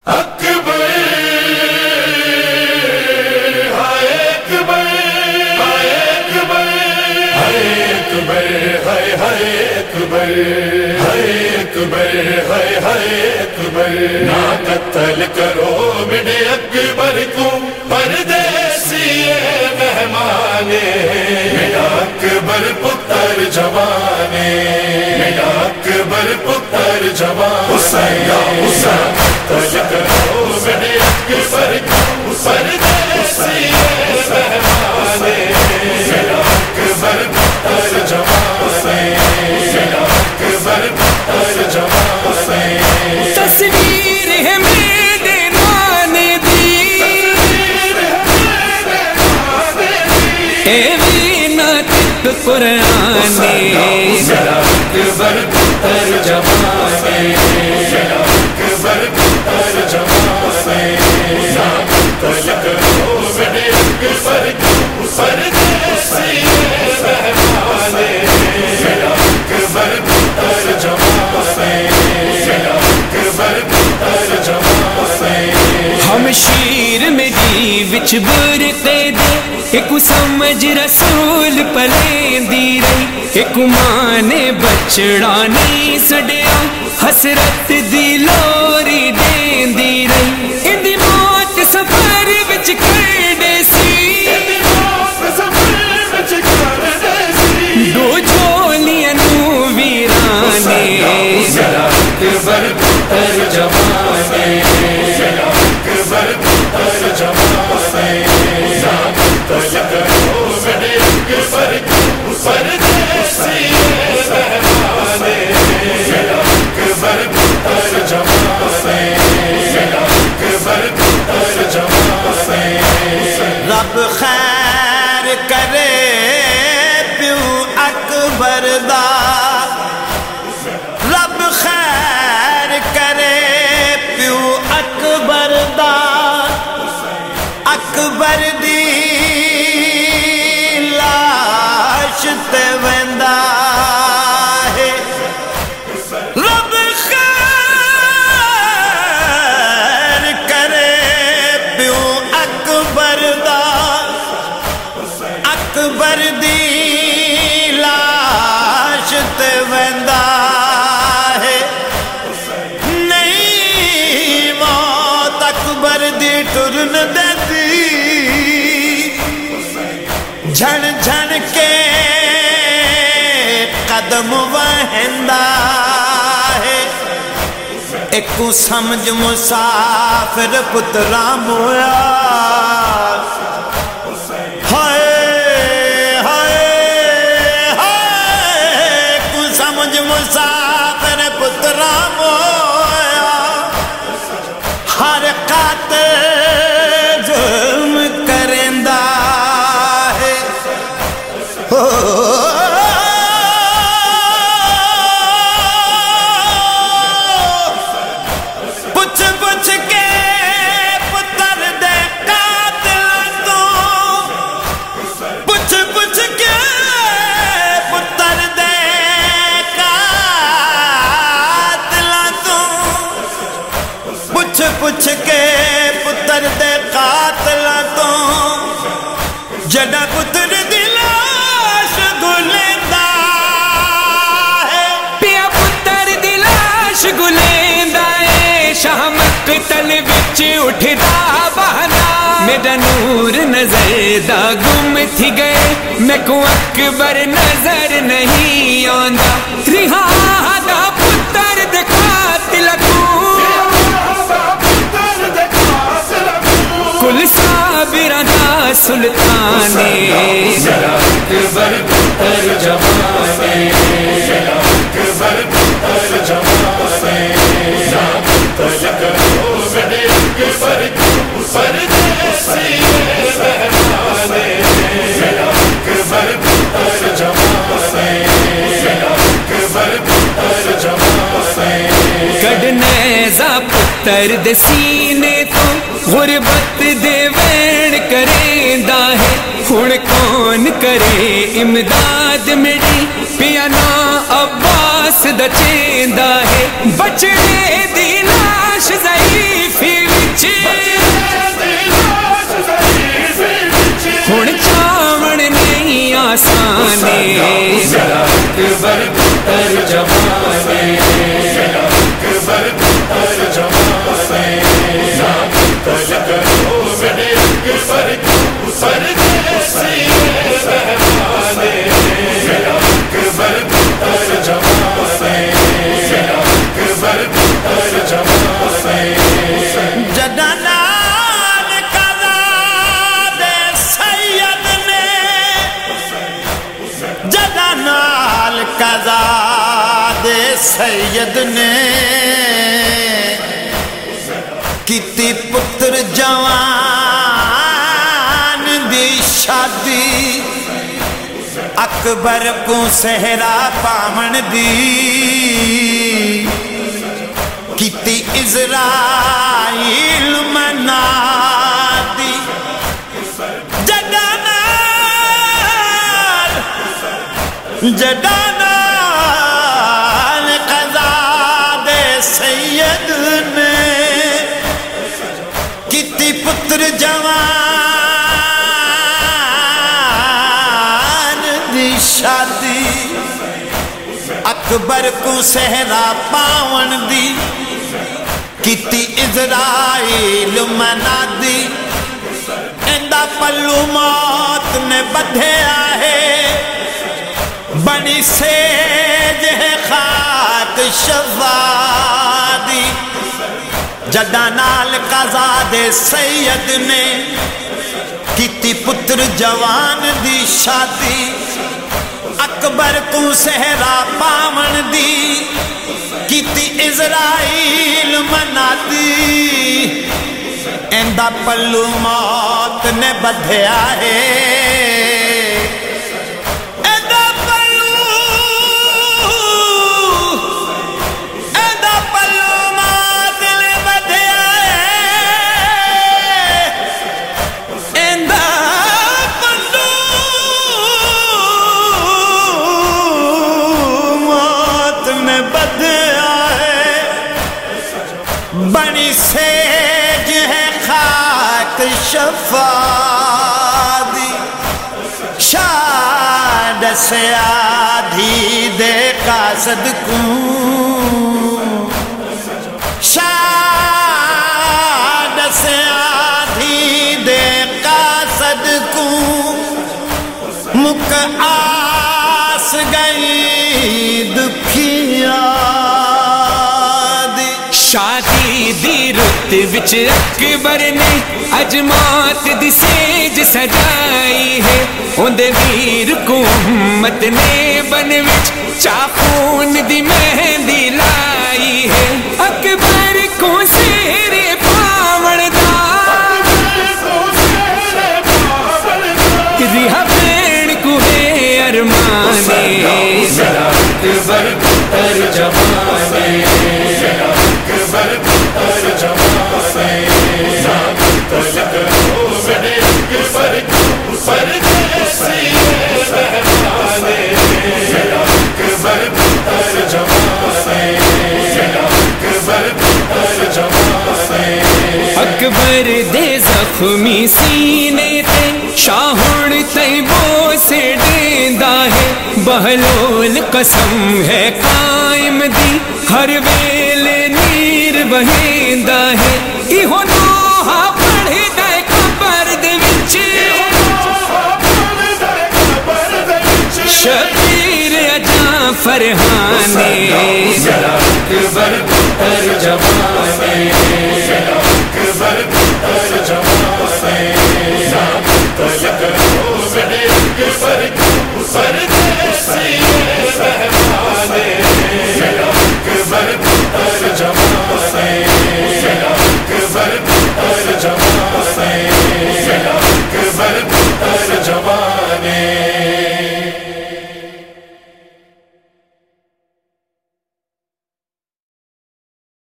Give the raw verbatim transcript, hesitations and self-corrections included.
اکبر ہائے اکبر ہائے اکبر ہائے اکبر ہائے ہائے اکبر ہائے اکبر ہائے ہائے اکبر نہ قتل کرو میرے اکبر کو پردیسی مہمانے میرا اکبر پتر جوانے میرا اکبر پتر جوان حسین حسین قتل کرو میرے اکبر کو پردیسی مہمانے میرا اکبر پتر جوانے میرا اکبر پتر جوانے تصویر ہے میرے نانے دی اے وینا تک قرآنے میرا اکبر پتر جوانے میرا اکبر پتر جوانے نا قتل کرو میرے اکبر کو پردیسی مہمانے میرا اکبر پتر جوانے میرا اکبر پتر جوانے ہم شیر میری وچ برتے دے ایک سمجھ رسول پلیندی رہی ایک مانے بچڑا نہیں سڈیا حسرت دی لوری دیندی رہی اندی موت سفر وچ کردے سی دو جھولیاں نو ویرانے میرا اکبر پتر جوانے میرا اکبر پتر جوانے نا قتل کرو میرے اکبر کو پردیسی مہمانے میرا اکبر پتر جوانے میرا اکبر پتر جوانے رب خیر کرے پیو اکبر دا رب خیر کرے پیو اکبر دا اکبر دی لاش تے ویندا ہے رب خیر کرے پیو اکبر دا اکبر دی لاش تے ویندا ہے نہیں موت اکبر دی ٹرن دیتی جھن جھن کے قدم وہندا ہے ایک سمجھ مسافر پترا مویا مسافر پترا مویا ہر قاتل ظلم کریندا ہے پوچھ پوچھ کے پتر دے قاتل تو پوچھ پوچھ کے پتر دے پوچھ کے پتر دے قاتل تو جڑا پتر دی لاش گلیندا ہے پیا پتر دی لاش گلیندا ہے شاہ مقتل وچ اٹھدا بہانا میرا نور نظر دا گم تھی گئے میں کو اکبر نظر نہیں آندا رہا دا پتر دے قاتل کو کل صابراں دا سلطانے میرا اکبر پتر جوانے میرا اکبر پتر جوانے نا قتل کرو میرے اکبر کو پردیسی مہمانے میرا اکبر پتر جوانے میرا اکبر پتر جوانے کڈنے زا پتر دے سینے تو غربت دے وین کریندا ہے ہن کون کرے امداد میری پیا نا عباس دا چیندا ہے بچڑے دی لاش ضعیف سید نے کیتی پتر جوان دی شادی اکبر کو صحرا پاون دی کیتی عزرائیل منادی جدانال جدانال قضا دے سید نے کیتی پتر جوان دی شادی اکبر کو صحرا پاون دی کیتی عزرائیل منادی اندہ پلو موت نے بدھیا ہے بنی سیج ہے خاک شفادی جدانال قضا دے سید نے کیتی پتر جوان دی شادی اکبر کو صحرا پاون دی کیتی عزرائیل منادی اندہ پلو موت نے بدھیا ہے اندہ پلو اندہ پلو موت نے بدھیا ہے اندہ پلو موت نے بدھیا ہے بنی سیج ہے خاک شفادی شاد سے آدھی دے قاصد کو شاد سے آدھی دے قاصد کو مک آس گئی دکھیا شادی دی رت وچ اکبر نے اج موت دی سیج سجائی ہے اوندے ویر کو امت نے بن وچ چاخون دی مہندی لائی ہے اکبر کو سیرے پاون دا رہا بین کو ہے ارمانے اکبر پتر جوانے اکبر پتر جوانے نام تلک ہو بڑے اکبر پردیسی مہمانے اکبر پتر جوانے اکبر پتر جوانے اکبر دے زخمی سینے تے شاہن طیبو سے ڈیندا ہے بہلول قسم ہے قائم دی ہر ویلے نیر بہیندا ہے ایہو نوحہ پڑھے دے قبر دے وچ شبیر اجاں فرحانے اکبر پتر جوانے